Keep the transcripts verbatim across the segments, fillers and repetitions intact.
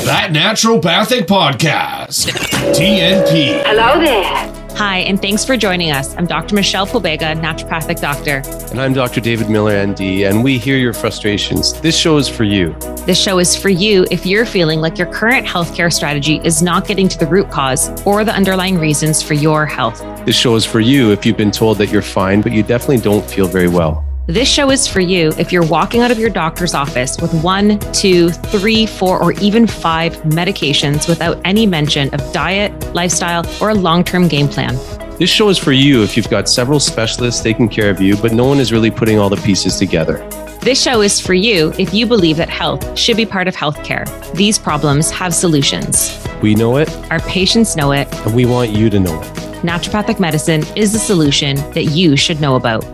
That Naturopathic Podcast. T N P. Hello there. Hi, and thanks for joining us. I'm Doctor Michelle Pobega, naturopathic doctor. And I'm Doctor David Miller, M D, and we hear your frustrations. This show is for you. This show is for you if you're feeling like your current healthcare strategy is not getting to the root cause or the underlying reasons for your health. This show is for you if you've been told that you're fine, but you definitely don't feel very well. This show is for you if you're walking out of your doctor's office with one, two, three, four, or even five medications without any mention of diet, lifestyle, or a long-term game plan. This show is for you if you've got several specialists taking care of you, but no one is really putting all the pieces together. This show is for you if you believe that health should be part of healthcare. These problems have solutions. We know it. Our patients know it. And we want you to know it. Naturopathic medicine is the solution that you should know about.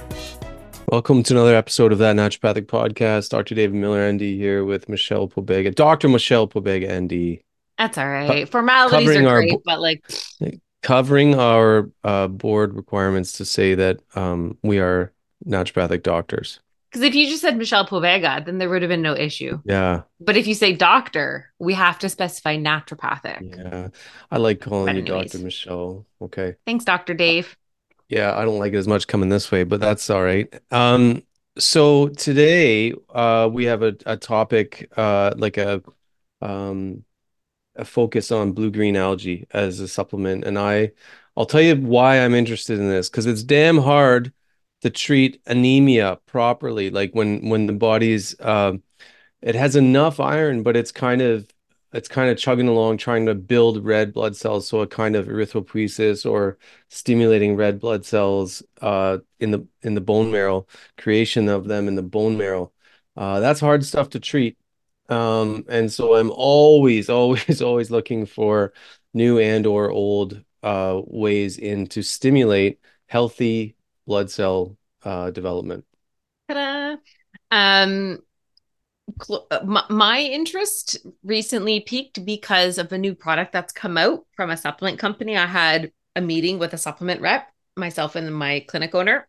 Welcome to another episode of That Naturopathic Podcast. Doctor David Miller, N D, here with Michelle Pobega. Doctor Michelle Pobega, N D. That's all right. Co- Formalities are great, our, but like... Covering our uh, board requirements to say that um, we are naturopathic doctors. Because if you just said Michelle Pobega, then there would have been no issue. Yeah. But if you say doctor, we have to specify naturopathic. Yeah. I like calling but you anyways. Doctor Michelle. Okay. Thanks, Doctor Dave. Yeah, I don't like it as much coming this way, but that's all right. Um, so today uh, we have a, a topic uh, like a um, a focus on blue-green algae as a supplement. And I, I'll tell you why I'm interested in this, because it's damn hard to treat anemia properly. Like when when the body's uh, it has enough iron, but it's kind of it's kind of chugging along trying to build red blood cells, so a kind of erythropoiesis or stimulating red blood cells uh, in the in the bone marrow, creation of them in the bone marrow. Uh, that's hard stuff to treat. Um, and so I'm always, always, always looking for new and or old uh, ways in to stimulate healthy blood cell uh, development. Ta-da! Um, my, my interest recently peaked because of a new product that's come out from a supplement company. I had a meeting with a supplement rep, myself and my clinic owner,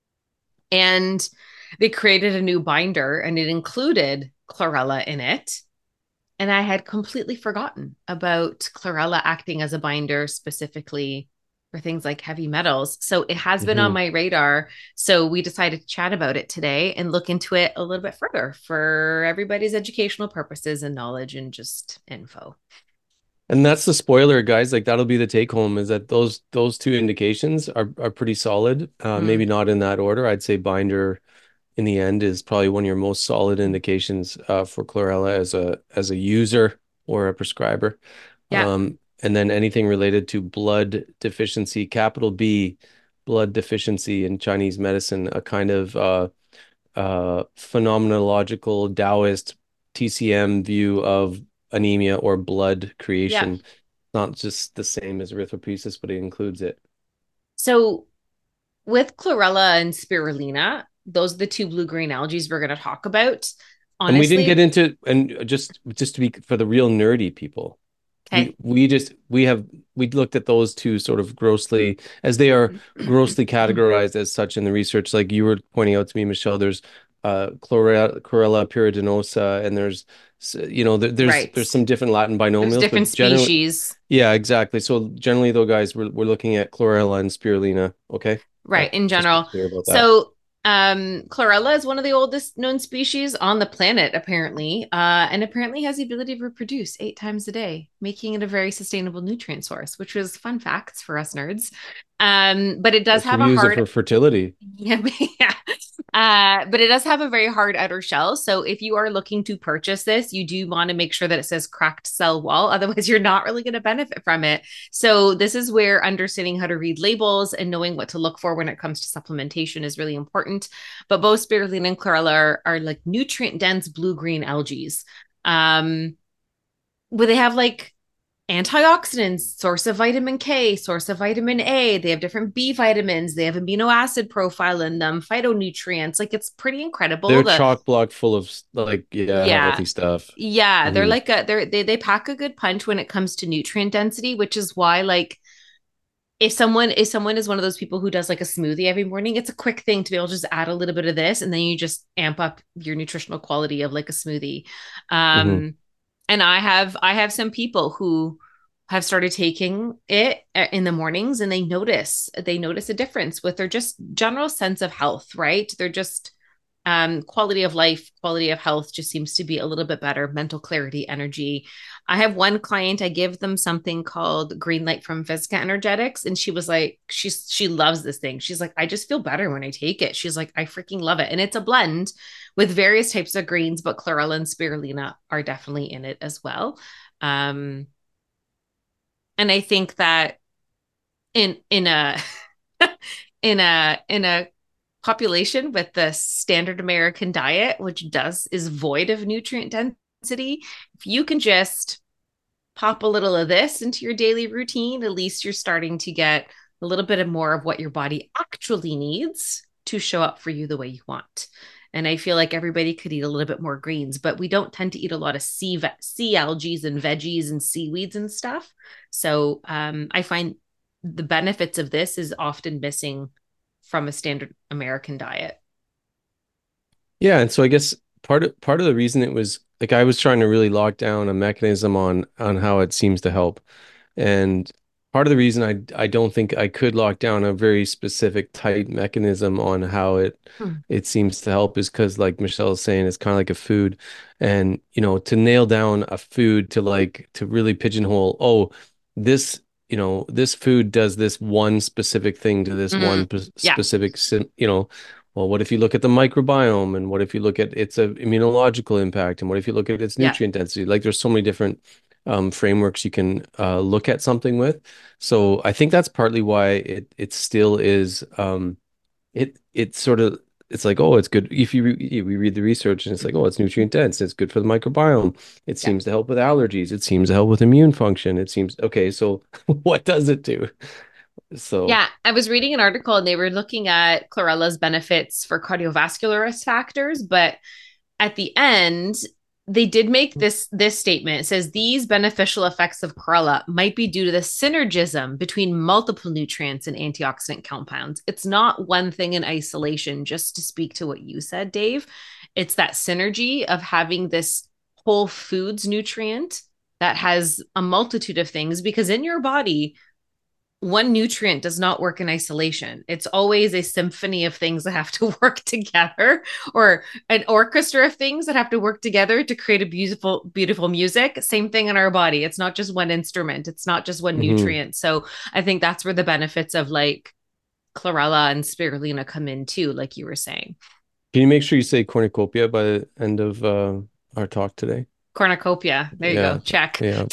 and they created a new binder and it included chlorella in it. And I had completely forgotten about chlorella acting as a binder specifically for things like heavy metals. So it has been mm-hmm. on my radar. So we decided to chat about it today and look into it a little bit further for everybody's educational purposes and knowledge and just info. And that's the spoiler, guys. Like that'll be the take home, is that those those two indications are are pretty solid. Uh, mm. Maybe not in that order. I'd say binder in the end is probably one of your most solid indications uh, for chlorella as a as a user or a prescriber. Yeah. Um, and then anything related to blood deficiency, capital B, blood deficiency in Chinese medicine, a kind of uh, uh, phenomenological Taoist T C M view of anemia or blood creation. Yeah. Not just the same as erythropoiesis, but it includes it. So with chlorella and spirulina, those are the two blue-green algae we're going to talk about. Honestly, and we didn't get into, and just just to be for the real nerdy people, okay. we, we just we have we looked at those two sort of grossly, as they are grossly categorized as such in the research. Like you were pointing out to me, Michelle, there's uh, chlorella, chlorella pyridinosa, and there's you know there, there's right. there's some different Latin binomials, there's different species. Yeah, exactly. So generally, though, guys, we're we're looking at chlorella and spirulina. Okay, right. In general, so. Um, chlorella is one of the oldest known species on the planet, apparently, uh, and apparently has the ability to reproduce eight times a day, making it a very sustainable nutrient source, which was fun facts for us nerds. Um, but it does have a use hard it for fertility. Yeah, yeah. Uh, but it does have a very hard outer shell. So if you are looking to purchase this, you do want to make sure that it says cracked cell wall. Otherwise, you're not really going to benefit from it. So this is where understanding how to read labels and knowing what to look for when it comes to supplementation is really important. But both spirulina and chlorella are, are like nutrient dense blue-green algae. Um, where they have like antioxidants, source of vitamin K, source of vitamin A. They have different B vitamins. They have amino acid profile in them, phytonutrients. Like it's pretty incredible. They're that, chock block full of like yeah, yeah healthy stuff. Yeah, mm-hmm. they're like a they're they they pack a good punch when it comes to nutrient density, which is why like if someone if someone is one of those people who does like a smoothie every morning, it's a quick thing to be able to just add a little bit of this, and then you just amp up your nutritional quality of like a smoothie. Um, mm-hmm. And I have I have some people who have started taking it uh, in the mornings, and they notice they notice a difference with their just general sense of health, right? They're just um, quality of life, quality of health just seems to be a little bit better, mental clarity, energy. I have one client, I give them something called Green Light from Visca Energetics, and she was like, she's she loves this thing. She's like, I just feel better when I take it. She's like, I freaking love it. And it's a blend with various types of greens, but chlorella and spirulina are definitely in it as well. Um, and I think that in in a in a in a population with the standard American diet, which does is void of nutrient density, if you can just pop a little of this into your daily routine, at least you're starting to get a little bit of more of what your body actually needs to show up for you the way you want. And I feel like everybody could eat a little bit more greens, but we don't tend to eat a lot of sea, sea algae and veggies and seaweeds and stuff. So um, I find the benefits of this is often missing from a standard American diet. Yeah, and so I guess part of part of the reason it was like I was trying to really lock down a mechanism on on how it seems to help. And part of the reason I I don't think I could lock down a very specific tight mechanism on how it Hmm. it seems to help is because like Michelle is saying, it's kind of like a food. And you know, to nail down a food to like to really pigeonhole, oh, this, you know, this food does this one specific thing to this Mm, one p- yeah, specific, syn- you know, well, what if you look at the microbiome and what if you look at its uh, immunological impact and what if you look at its yeah, nutrient density? Like there's so many different um, frameworks you can uh, look at something with. So I think that's partly why it it still is um, it it sort of it's like, oh, it's good if you re we read the research and it's like, oh, it's nutrient dense, it's good for the microbiome, it yeah. seems to help with allergies, it seems to help with immune function, it seems okay, so what does it do? So Yeah, I was reading an article and they were looking at chlorella's benefits for cardiovascular risk factors, but at the end, they did make this this statement. It says these beneficial effects of chlorella might be due to the synergism between multiple nutrients and antioxidant compounds. It's not one thing in isolation, just to speak to what you said, Dave. It's that synergy of having this whole foods nutrient that has a multitude of things because in your body one nutrient does not work in isolation. It's always a symphony of things that have to work together, or an orchestra of things that have to work together to create a beautiful, beautiful music. Same thing in our body. It's not just one instrument, it's not just one mhm. nutrient. So I think that's where the benefits of like chlorella and spirulina come in too, like you were saying. Can you make sure you say cornucopia by the end of uh, our talk today? Cornucopia. There you go. Yeah, Check. yeah.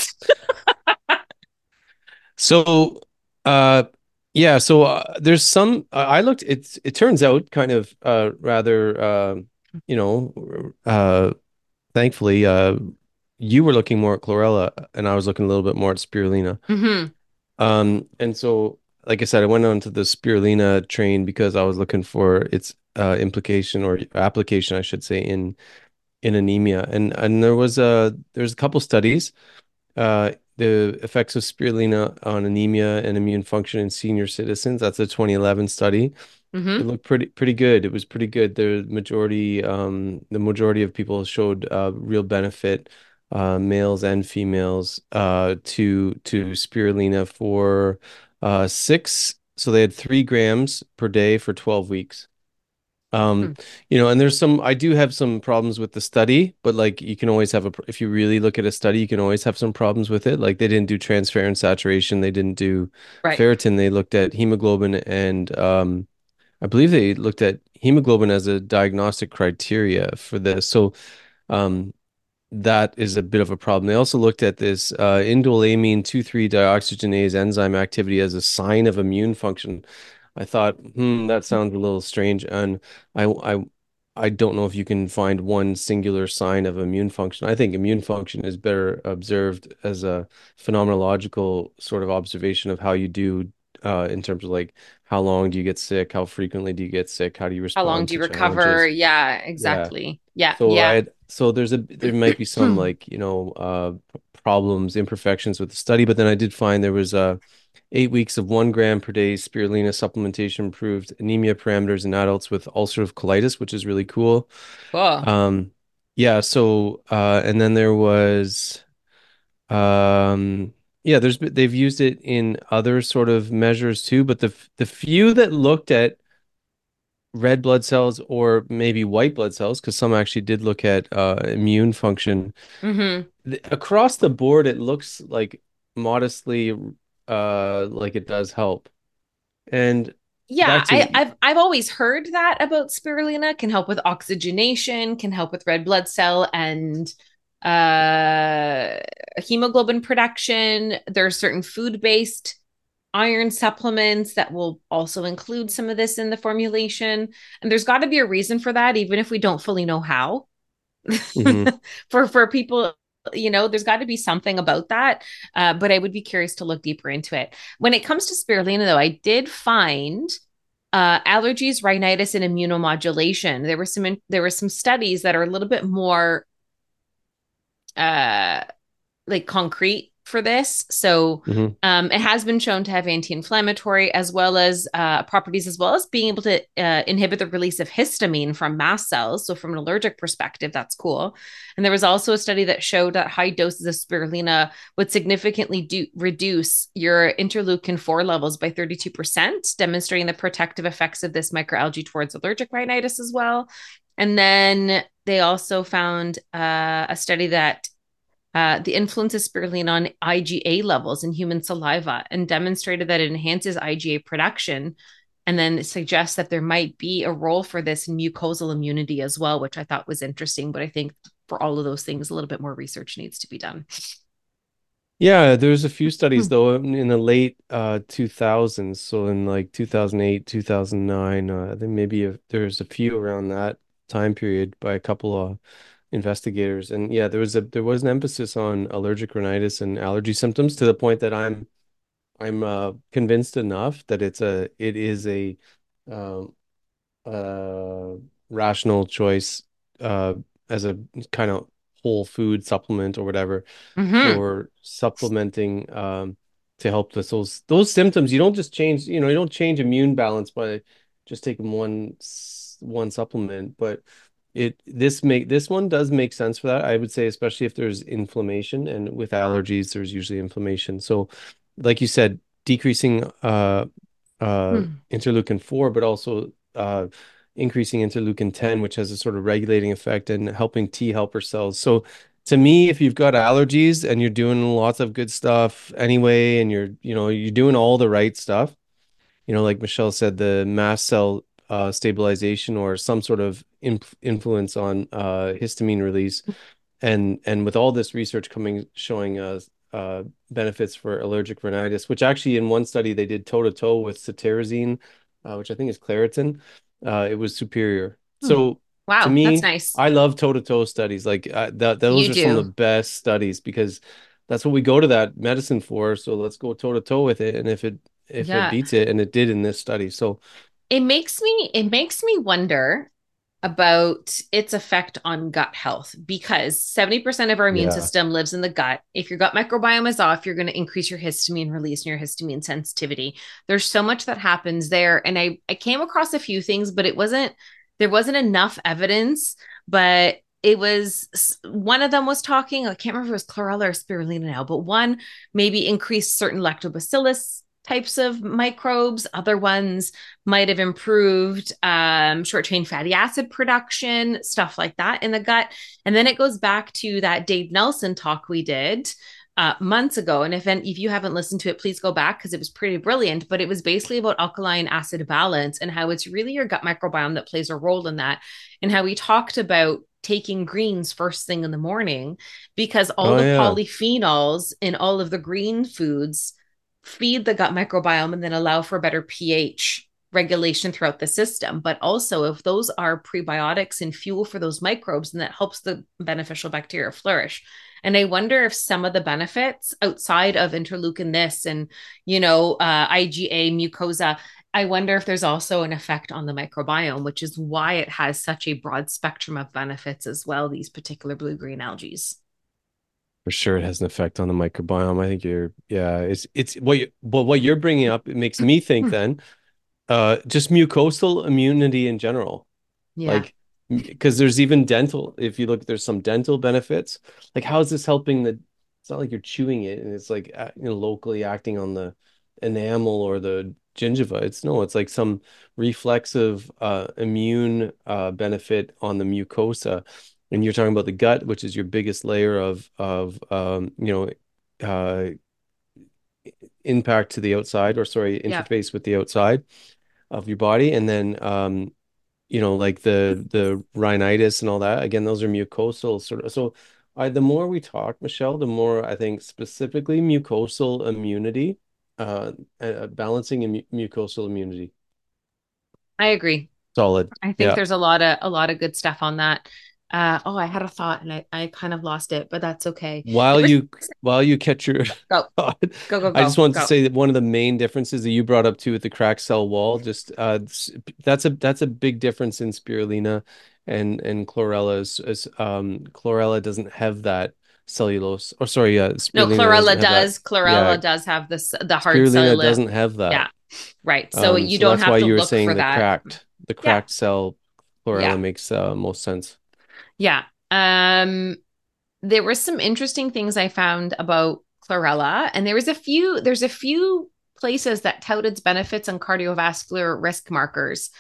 So, uh, yeah. So uh, there's some. Uh, I looked. It's. It turns out kind of uh, rather. Uh, you know. Uh, thankfully, uh, you were looking more at chlorella, and I was looking a little bit more at spirulina. Mm-hmm. Um, and so, like I said, I went on to the spirulina train because I was looking for its uh, implication or application, I should say, in in anemia. And and there was a there's a couple studies, uh, the effects of spirulina on anemia and immune function in senior citizens. That's a twenty eleven study. It Mm-hmm. looked pretty pretty good. It was pretty good. The majority um the majority of people showed uh real benefit, uh males and females, uh to to spirulina for uh six. So they had three grams per day for twelve weeks. Um, you know, and there's some, I do have some problems with the study, but like you can always have a, if you really look at a study, you can always have some problems with it. Like they didn't do transferrin saturation, they didn't do Right. ferritin, they looked at hemoglobin and um I believe they looked at hemoglobin as a diagnostic criteria for this. So um that is a bit of a problem. They also looked at this uh, indoleamine two three dioxygenase enzyme activity as a sign of immune function. I thought, hmm, that sounds a little strange, and I, I, I don't know if you can find one singular sign of immune function. I think immune function is better observed as a phenomenological sort of observation of how you do uh, in terms of like how long do you get sick, how frequently do you get sick, how do you How long respond do to you recover? challenges. Yeah, Yeah. exactly. Yeah, So I yeah. had so there's a there might be some like, you know, uh problems, imperfections with the study, but then I did find there was uh eight weeks of one gram per day spirulina supplementation improved anemia parameters in adults with ulcerative colitis, which is really cool. Cool. Um Yeah, so uh and then there was um yeah, there's been- they've used it in other sort of measures too, but the the few that looked at red blood cells or maybe white blood cells, because some actually did look at uh immune function. Mm-hmm. th- Across the board, it looks like modestly uh like it does help. And Yeah, back I, to I've I've always heard that about spirulina can help with oxygenation, can help with red blood cell and uh hemoglobin production. There are certain food-based iron supplements that will also include some of this in the formulation. And there's got to be a reason for that, even if we don't fully know how. Mhm. for for people, you know, there's got to be something about that. Uh, but I would be curious to look deeper into it. When it comes to spirulina, though, I did find uh, allergies, rhinitis, and immunomodulation. There were some in, there were some studies that are a little bit more uh, like concrete for this. So Mhm. um, it has been shown to have anti-inflammatory as well as uh, properties, as well as being able to uh, inhibit the release of histamine from mast cells. So from an allergic perspective, that's cool. And there was also a study that showed that high doses of spirulina would significantly do- reduce your interleukin four levels by thirty-two percent, demonstrating the protective effects of this microalgae towards allergic rhinitis as well. And then they also found uh, a study that uh, the influence of spirulina on I G A levels in human saliva and demonstrated that it enhances I G A production. And then it suggests that there might be a role for this in mucosal immunity as well, which I thought was interesting. But I think for all of those things, a little bit more research needs to be done. Yeah, there's a few studies Hmm. though in the late uh two thousands, so in like two thousand eight, two thousand nine, uh, I think maybe a, there's a few around that time period by a couple of investigators. And yeah, there was a there was an emphasis on allergic rhinitis and allergy symptoms to the point that I'm I'm uh convinced enough that it's a it is a um uh rational choice uh as a kind of whole food supplement or whatever Mm-hmm. for supplementing um to help with those those symptoms. You don't just change, you know, you don't change immune balance by just taking one s- one supplement, but it this make this one does make sense for that. I would say, especially if there's inflammation, and with allergies, there's usually inflammation. So, like you said, decreasing uh uh Hmm. interleukin four, but also uh increasing interleukin ten, which has a sort of regulating effect and helping T helper cells. So to me, if you've got allergies and you're doing lots of good stuff anyway, and you're, you know, you're doing all the right stuff, you know, like Michelle said, the mast cell uh, stabilization or some sort of inf influence on uh, histamine release, and and with all this research coming showing us uh, benefits for allergic rhinitis, which actually in one study they did toe to toe with cetirizine, uh, which I think is Claritin, uh, it was superior. Hmm. So to Wow, that's me, nice. I love toe to toe studies. Like uh, that, those You are some of do. the best studies because that's what we go to that medicine for. So let's go toe to toe with it, and if it if it Yeah. beats it, and it did in this study. So It makes me it makes me wonder about its effect on gut health because seventy percent of our immune yeah. system lives in the gut. If your gut microbiome is off, you're going to increase your histamine release and your histamine sensitivity. There's so much that happens there. And I, I came across a few things, but it wasn't, there wasn't enough evidence. But it was one of them was talking, I can't remember if it was chlorella or spirulina now, but one maybe increased certain lactobacillus types of microbes. Other ones might have improved um, short chain fatty acid production, stuff like that in the gut. And then it goes back to that Dave Nelson talk we did uh, months ago. And if, if you haven't listened to it, please go back because it was pretty brilliant. But it was basically about alkaline acid balance and how it's really your gut microbiome that plays a role in that. And how we talked about taking greens first thing in the morning because all Oh the yeah, polyphenols in all of the green foods feed the gut microbiome and then allow for better pH regulation throughout the system. But also, if those are prebiotics and fuel for those microbes, then that helps the beneficial bacteria flourish. And I wonder if some of the benefits outside of interleukin this and, you know, uh, I G A, mucosa, I wonder if there's also an effect on the microbiome, which is why it has such a broad spectrum of benefits as well, these particular blue green algae. for sure it has an effect on the microbiome. I think you're, yeah, it's it's what you, but what you're bringing up, it makes me think then, uh, just mucosal immunity in general. Yeah. Like because there's even dental, if you look, there's some dental benefits. Like, how is this helping the, it's not like you're chewing it and it's like, uh, you know, locally acting on the enamel or the gingiva. It's no, it's like some reflexive uh, immune uh, benefit on the mucosa. And you're talking about the gut, which is your biggest layer of of um, you know, uh, impact to the outside, or sorry, Yeah. interface with the outside of your body. And then um, you know, like the the rhinitis and all that. Again, those are mucosal sort of. So I the more we talk, Michelle, the more I think specifically mucosal immunity, uh, uh balancing and mucosal immunity. I agree. Solid. I think Yeah. there's a lot of a lot of good stuff on that. Uh, oh, I had a thought and I, I kind of lost it, but that's okay. While There was you while you catch your go, thought, go, go, I just go, wanted to go. say that one of the main differences that you brought up too with the cracked cell wall, just uh that's a that's a big difference in spirulina and and chlorella is, is um chlorella doesn't have that cellulose, or sorry, uh No, spirulina doesn't chlorella have that. does. Yeah, Chlorella does have this the hard spirulina cellulose. doesn't have that. Yeah, right. So Um you so don't that's have why to you were look saying for the that. cracked the Yeah, cracked cell chlorella yeah, makes uh, most sense. yeah. Um, there were some interesting things I found about chlorella, and there was a few. There's a few places that touted its benefits on cardiovascular risk markers.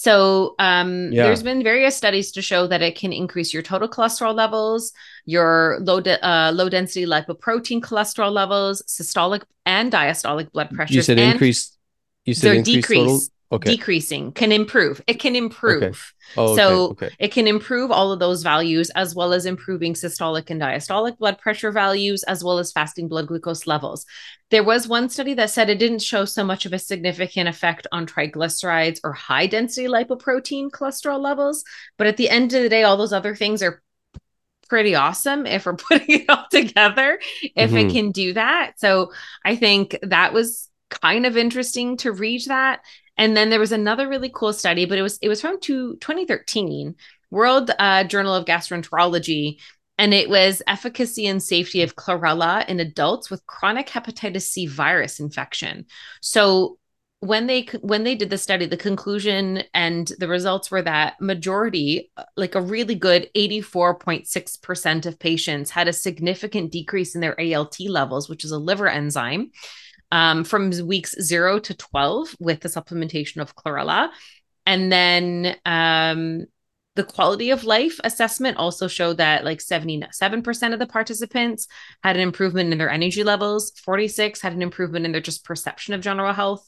So um, there's Yeah. been various studies to show that it can increase your total cholesterol levels, your low de- uh, low density lipoprotein cholesterol levels, systolic and diastolic blood You pressures, said and increase you said they're increase total. decrease Okay. decreasing can improve it can Okay. improve Oh, okay. so Okay. it can improve all of those values as well as improving systolic and diastolic blood pressure values as well as fasting blood glucose levels. There was one study that said it didn't show so much of a significant effect on triglycerides or high density lipoprotein cholesterol levels, but at the end of the day all those other things are pretty awesome if we're putting it all together, if it Hmm. can do that. So I think that was kind of interesting to read that. And then there was another really cool study, but it was it was from two, twenty thirteen, World uh, Journal of Gastroenterology, and it was efficacy and safety of chlorella in adults with chronic hepatitis C virus infection. So when they when they did the study, the conclusion and the results were that majority, like a really good eighty-four point six percent of patients had a significant decrease in their A L T levels, which is a liver enzyme, um, from weeks zero to twelve with the supplementation of chlorella. And then um, the quality of life assessment also showed that like seventy-seven percent of the participants had an improvement in their energy levels, forty-six had an improvement in their just perception of general health.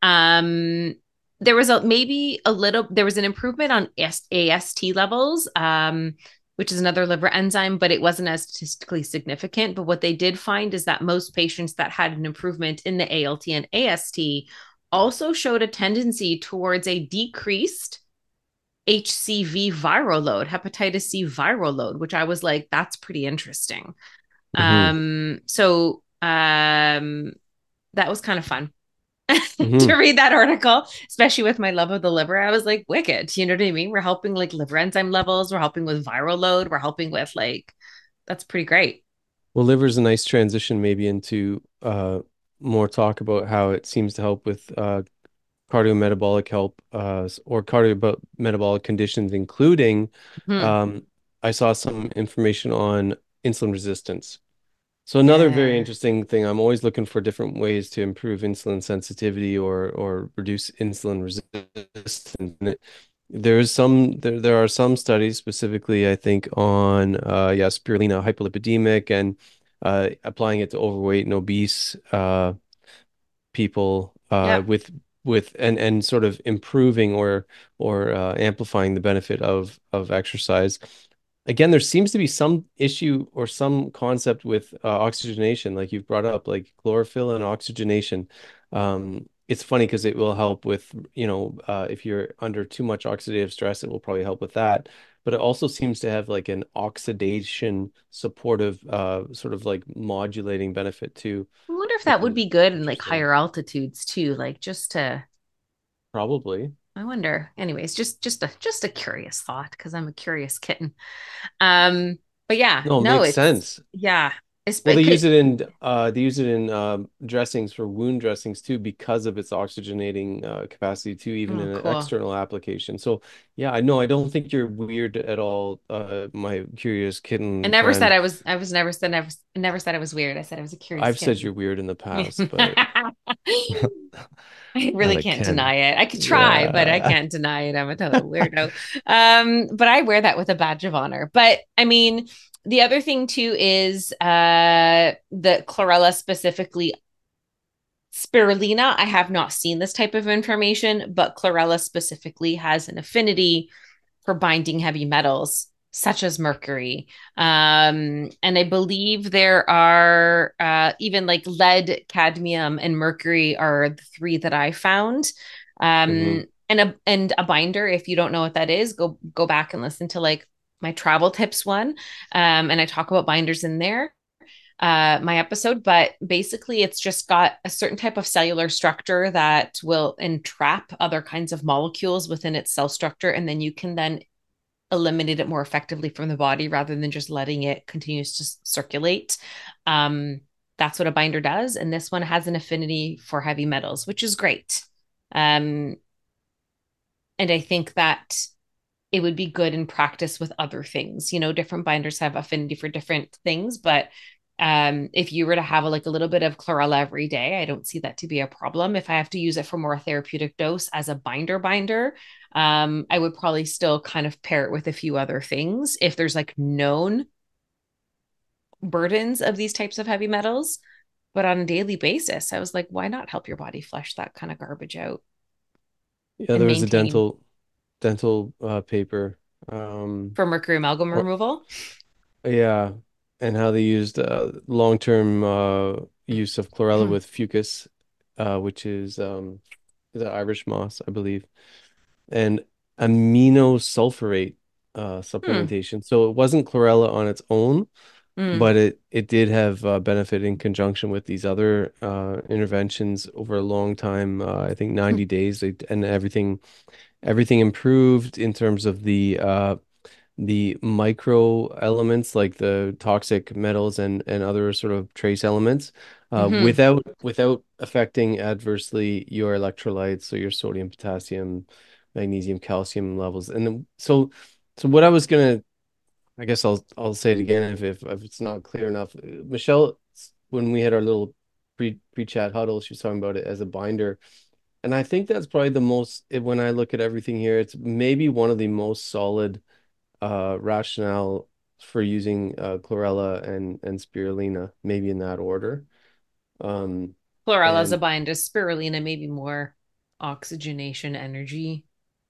Um, there was a maybe a little there was an improvement on A S T levels, um, which is another liver enzyme, but it wasn't as statistically significant. But what they did find is that most patients that had an improvement in the A L T and A S T also showed a tendency towards a decreased H C V viral load, hepatitis C viral load, which I was like, that's pretty interesting. Hmm. Um, so um, that was kind of fun Hmm. to read that article, especially with my love of the liver. I was like, wicked. You know what I mean? We're helping like liver enzyme levels, we're helping with viral load, we're helping with like, that's pretty great. Well, liver's a nice transition maybe into uh more talk about how it seems to help with uh cardiometabolic help uh s- or cardiometabolic conditions, including Hmm. um I saw some information on insulin resistance. So another very Yeah. interesting thing, I'm always looking for different ways to improve insulin sensitivity or or reduce insulin resistance. And it- There's some there there are some studies specifically, I think, on uh yeah, spirulina hypolipidemic and uh applying it to overweight and obese uh people uh Yeah. with with and and sort of improving or or uh, amplifying the benefit of of exercise. Again, there seems to be some issue or some concept with uh, oxygenation, like you've brought up, like chlorophyll and oxygenation. Um, it's funny because it will help with, you know, uh, if you're under too much oxidative stress, it will probably help with that. But it also seems to have like an oxidation supportive, uh, sort of like modulating benefit too, I wonder if which that would is be good in like interesting. higher altitudes too, like just to Probably. I wonder. Anyways, just just a just a curious thought because I'm a curious kitten. Um, but yeah, No, it no, makes it's sense. yeah, Well, they use Because it in uh they use it in um dressings for wound dressings too because of its oxygenating uh, capacity too, even oh, in an cool. external application. So yeah, I know I don't think you're weird at all, uh my curious I kitten never said friend. I was. I was never said. Never. Never said I was weird. I said I was a curious I've said kitten. you're weird in the past, but I really not a can't Ken. deny it. I could try, but I Yeah. can't deny it. I'm a total weirdo. Um, but I wear that with a badge of honor. But I mean, the other thing too is uh the chlorella specifically spirulina. I have not seen this type of information, but chlorella specifically has an affinity for binding heavy metals such as mercury. Um, and I believe there are uh, even like lead, cadmium, and mercury are the three that I found. Hmm. Um, and a and a binder, if you don't know what that is, go go back and listen to like my travel tips one. Um, and I talk about binders in there, uh, my episode, but basically it's just got a certain type of cellular structure that will entrap other kinds of molecules within its cell structure, and then you can then eliminate it more effectively from the body rather than just letting it continue to circulate. Um, that's what a binder does, and this one has an affinity for heavy metals, which is great. Um, and I think that it would be good in practice with other things. You know, different binders have affinity for different things, but um, if you were to have a, like a little bit of chlorella every day, I don't see that to be a problem. If I have to use it for more therapeutic dose as a binder binder, um, I would probably still kind of pair it with a few other things if there's like known burdens of these types of heavy metals. But on a daily basis, I was like, why not help your body flush that kind of garbage out Yeah, and there was a maintain dental dental uh paper. Um for mercury amalgam or removal? yeah, and how they used uh long-term uh use of chlorella with fucus, uh which is um is it Irish moss, I believe, and amino sulfurate uh Hmm. supplementation. So it wasn't chlorella on its own, Mm. but it it did have uh, benefit in conjunction with these other uh interventions over a long time. Uh, I think ninety days, they, and everything everything improved in terms of the uh the micro elements like the toxic metals and and other sort of trace elements, uh, Mm-hmm. without without affecting adversely your electrolytes, so your sodium, potassium, magnesium, calcium levels. And then, so so what I was gonna, I guess I'll I'll say it again if if, if it's not clear enough. Michelle, when we had our little pre pre-chat huddle, she was talking about it as a binder. And I think that's probably the most, when I look at everything here, it's maybe one of the most solid uh rationale for using uh chlorella and and spirulina, maybe in that order. Um Chlorella is a and bind, as spirulina, maybe more oxygenation energy.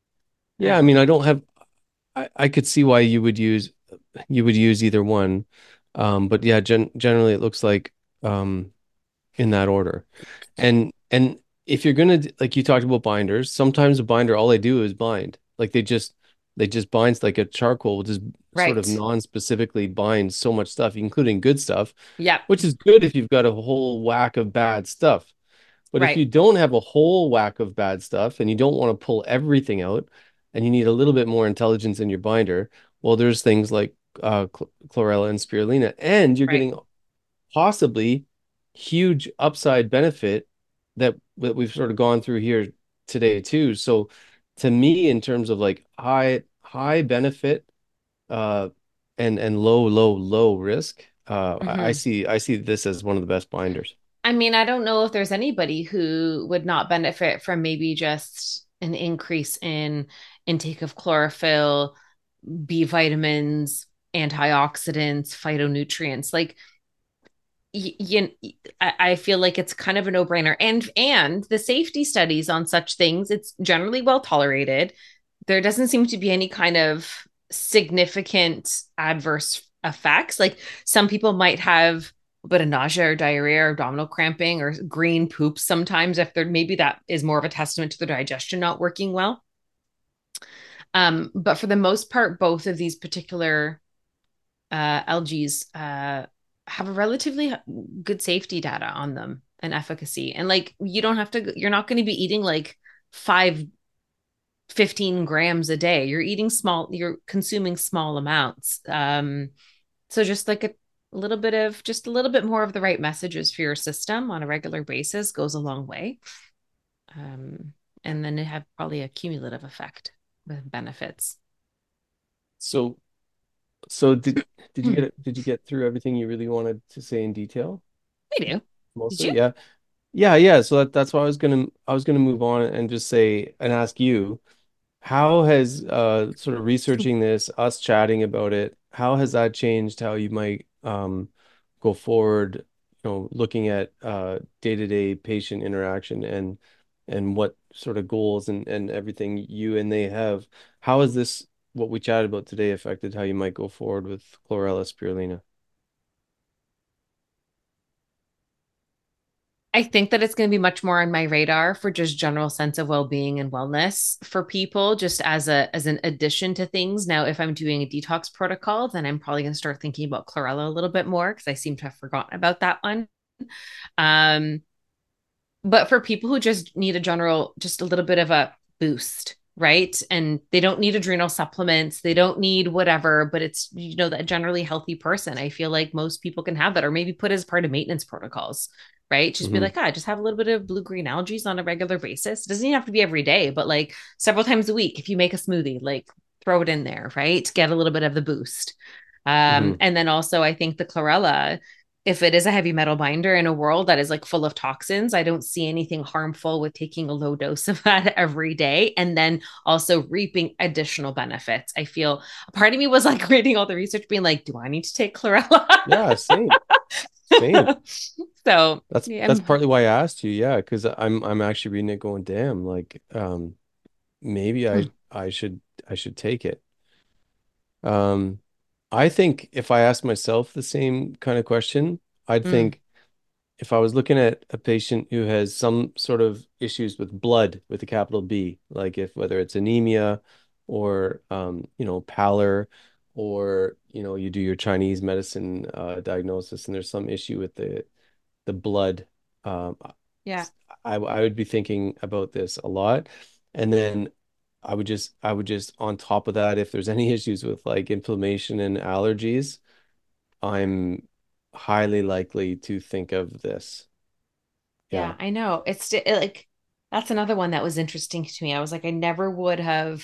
I yeah, I don't mean, I know. don't have, I, I could see why you would use you would use either one. Um but yeah, gen generally it looks like um in that order. And and if you're gonna d- like you talked about binders, sometimes a binder all they do is bind. Like they just they just binds like a charcoal will just sort of Right. non-specifically bind so much stuff, including good stuff, Yep. which is good if you've got a whole whack of bad stuff. But if Right. you don't have a whole whack of bad stuff and you don't want to pull everything out and you need a little bit more intelligence in your binder, well, there's things like uh, chl- chlorella and spirulina, and you're Right. getting possibly huge upside benefit that that we've sort of gone through here today too. So to me, in terms of like high high benefit uh and and low low low risk, uh I, I Hmm. see I see this as one of the best binders. I mean, I don't know if there's anybody who would not benefit from maybe just an increase in intake of chlorophyll, B vitamins, antioxidants, phytonutrients. Like, y- you, I I feel like it's kind of a no-brainer. And and the safety studies on such things, it's generally well tolerated. There doesn't seem to be any kind of significant adverse effects. Like some people might have a bit of nausea or diarrhea or abdominal cramping or green poop sometimes if they're maybe that is more of a testament to the digestion not working well. Um, but for the most part, both of these particular uh, algaes uh, have a relatively good safety data on them and efficacy. And like you don't have to, you're not going to be eating like five fifteen grams a day. You're eating small, you're consuming small amounts. Um, so just like a A little bit of just a little bit more of the right messages for your system on a regular basis goes a long way. Um, and then it have probably a cumulative effect with benefits. So, so did did you get did you get through everything you really wanted to say in detail? I do. Did Mostly, you? yeah. Yeah, yeah. So that, that's why I was gonna I was gonna move on and just say and ask you, how has uh sort of researching this, us chatting about it, how has that changed how you might um go forward, you know, looking at uh day-to-day patient interaction and and what sort of goals and and everything you and they have. How has this what we chatted about today affected how you might go forward with chlorella spirulina? I think that it's going to be much more on my radar for just general sense of well-being and wellness for people, just as a as an addition to things. Now, if I'm doing a detox protocol, then I'm probably going to start thinking about chlorella a little bit more because I seem to have forgotten about that one. Um, but for people who just need a general, just a little bit of a boost, right? And they don't need adrenal supplements, they don't need whatever, but it's, you know, that generally healthy person. I feel like most people can have that, or maybe put as part of maintenance protocols, right? Just be Hmm. like, ah, just have a little bit of blue green algae on a regular basis. It doesn't even have to be every day, but like several times a week. If you make a smoothie, like throw it in there, right? Get a little bit of the boost. Um, Hmm. and then also, I think the chlorella, if it is a heavy metal binder in a world that is like full of toxins, I don't see anything harmful with taking a low dose of that every day and then also reaping additional benefits. I feel a part of me was like reading all the research, being like, do I need to take chlorella? Yeah, same. Same. So, That's yeah, that's partly why I asked you, yeah, because I'm I'm actually reading it going, damn, like um maybe I I should I should take it. Um I think if I asked myself the same kind of question, I'd mm, think if I was looking at a patient who has some sort of issues with blood with a capital B, like if whether it's anemia or um, you know, pallor, or you know, you do your Chinese medicine uh, diagnosis and there's some issue with the the blood. Um, yeah, I I would be thinking about this a lot, and then I would just I would just on top of that, if there's any issues with like inflammation and allergies, I'm highly likely to think of this. yeah, Yeah. I know. It's st- it, like that's another one that was interesting to me. I was like, I never would have,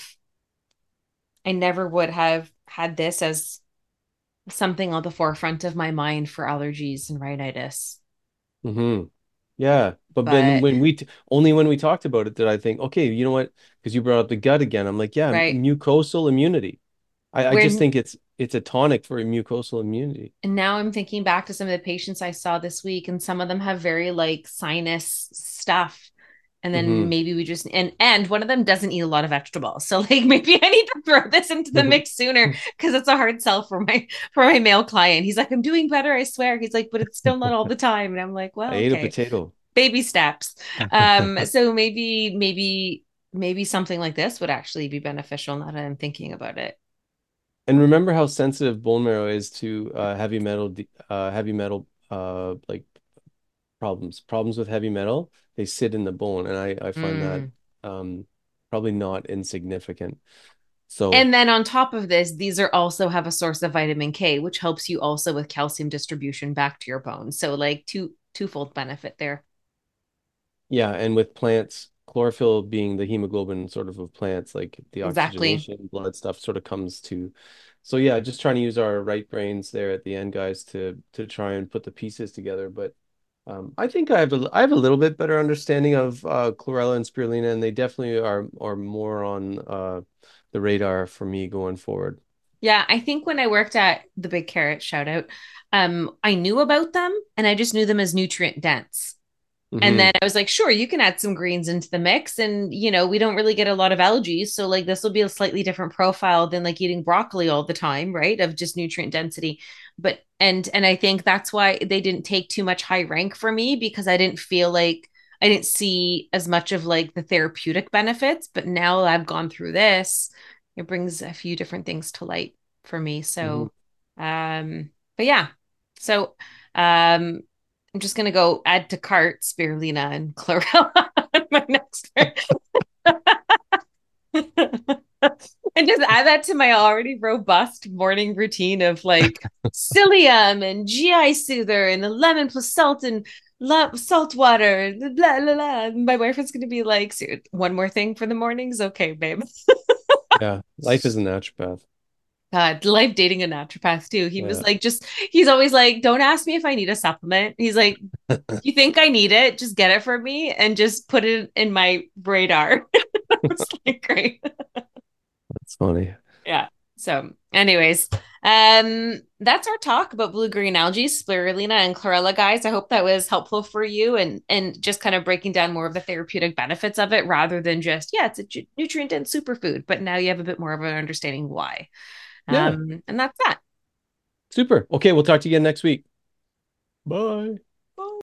I never would have had this as something on the forefront of my mind for allergies and rhinitis. Hmm. Yeah. But then But when we t only when we talked about it did I think, okay, you know what? Because you brought up the gut again. I'm like, yeah, right, mucosal immunity. I, I just where think it's it's a tonic for mucosal immunity. and now I'm thinking back to some of the patients I saw this week, and some of them have very like sinus stuff. And then Hmm. maybe we just and and one of them doesn't eat a lot of vegetables. So like maybe I need to throw this into the mix sooner because it's a hard sell for my for my male client. He's like, I'm doing better, I swear. He's like, but it's still not all the time. And I'm like, I well, ate a okay, potato. baby steps. Um, so maybe, maybe, maybe something like this would actually be beneficial now that I'm thinking about it. And remember how sensitive bone marrow is to uh, heavy metal, de- uh, heavy metal, uh, like problems, problems with heavy metal. They sit in the bone, and I I find that Mm. um, probably not insignificant. So And then on top of this, these are also have a source of vitamin K, which helps you also with calcium distribution back to your bones. So like two twofold benefit there. yeah, and with plants, chlorophyll being the hemoglobin sort of of plants, like the Exactly. oxygenation, blood stuff sort of comes to. So yeah, just trying to use our right brains there at the end, guys, to to try and put the pieces together. But um, I think I have a I have a little bit better understanding of uh, chlorella and spirulina, and they definitely are are more on uh, the radar for me going forward. Yeah, I think when I worked at the Big Carrot, shout out, um, I knew about them and I just knew them as nutrient dense. And then Hmm. I was like, sure, you can add some greens into the mix. And, you know, we don't really get a lot of algae. So, like, this will be a slightly different profile than like eating broccoli all the time, right? Of just nutrient density. But, and, and I think that's why they didn't take too much high rank for me because I didn't feel like I didn't see as much of like the therapeutic benefits. But now I've gone through this, it brings a few different things to light for me. Hmm. So, um, but yeah. So, um, I'm just gonna go add to cart spirulina and chlorella on my next. And just add that to my already robust morning routine of like psyllium and G I soother and the lemon plus salt and lo- salt water. Blah, blah, blah. My boyfriend's going to be like, "So, one more thing for the mornings. Okay, babe." Yeah, life is a naturopath. God, life dating a naturopath too. He was Yeah. like, just, he's always like, don't ask me if I need a supplement. He's like, you think I need it? Just get it for me and just put it in my radar. It's like, great. That's funny. Yeah. So, anyways, um, that's our talk about blue-green algae, spirulina, and chlorella, guys. I hope that was helpful for you and and just kind of breaking down more of the therapeutic benefits of it rather than just, yeah, it's a nutrient dense superfood, but now you have a bit more of an understanding why. Yeah. Um, and that's that. Super. Okay, we'll talk to you again next week. Bye.